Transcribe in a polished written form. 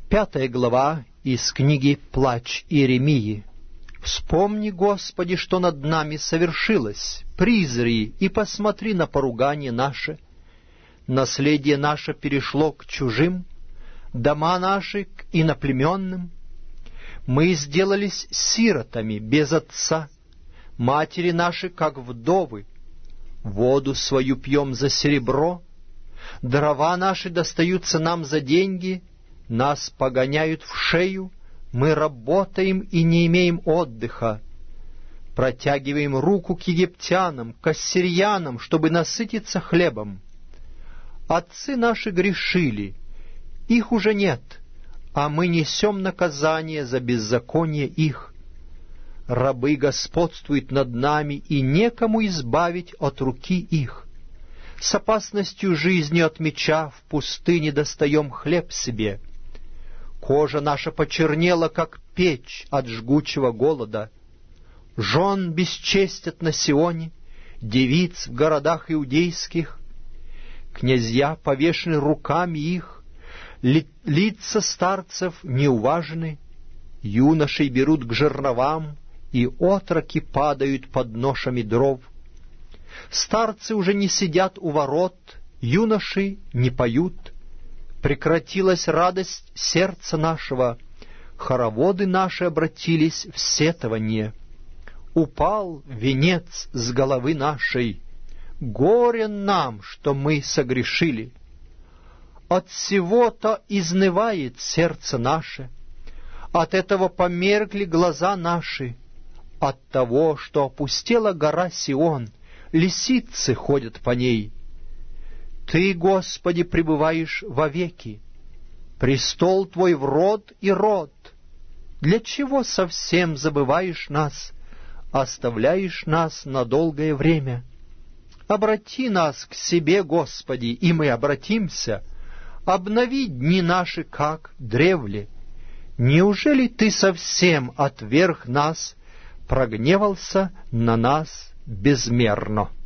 5 глава из книги «Плач Иеремии». «Вспомни, Господи, что над нами совершилось, призри и посмотри на поругание наше. Наследие наше перешло к чужим, дома наши к иноплеменным. Мы сделались сиротами без отца, матери наши, как вдовы. Воду свою пьем за серебро, дрова наши достаются нам за деньги, нас погоняют в шею, мы работаем и не имеем отдыха. Протягиваем руку к египтянам, к ассирьянам, чтобы насытиться хлебом. Отцы наши грешили, их уже нет, а мы несем наказание за беззаконие их. Рабы господствуют над нами, и некому избавить от руки их. С опасностью жизни от меча в пустыне достаем хлеб себе. Кожа наша почернела, как печь от жгучего голода. Жен бесчестят на Сионе, девиц в городах иудейских. Князья повешены руками их, лица старцев неуважены, юношей берут к жерновам, и отроки падают под ношами дров. Старцы уже не сидят у ворот, юноши не поют. Прекратилась радость сердца нашего, хороводы наши обратились в сетование. Упал венец с головы нашей, горе нам, что мы согрешили. От всего-то изнывает сердце наше, от этого померкли глаза наши, от того, что опустела гора Сион, лисицы ходят по ней. Ты, Господи, пребываешь вовеки, престол Твой в род и род. Для чего совсем забываешь нас, оставляешь нас на долгое время? Обрати нас к себе, Господи, и мы обратимся. Обнови дни наши, как древле. Неужели Ты совсем отверг нас, прогневался на нас безмерно?»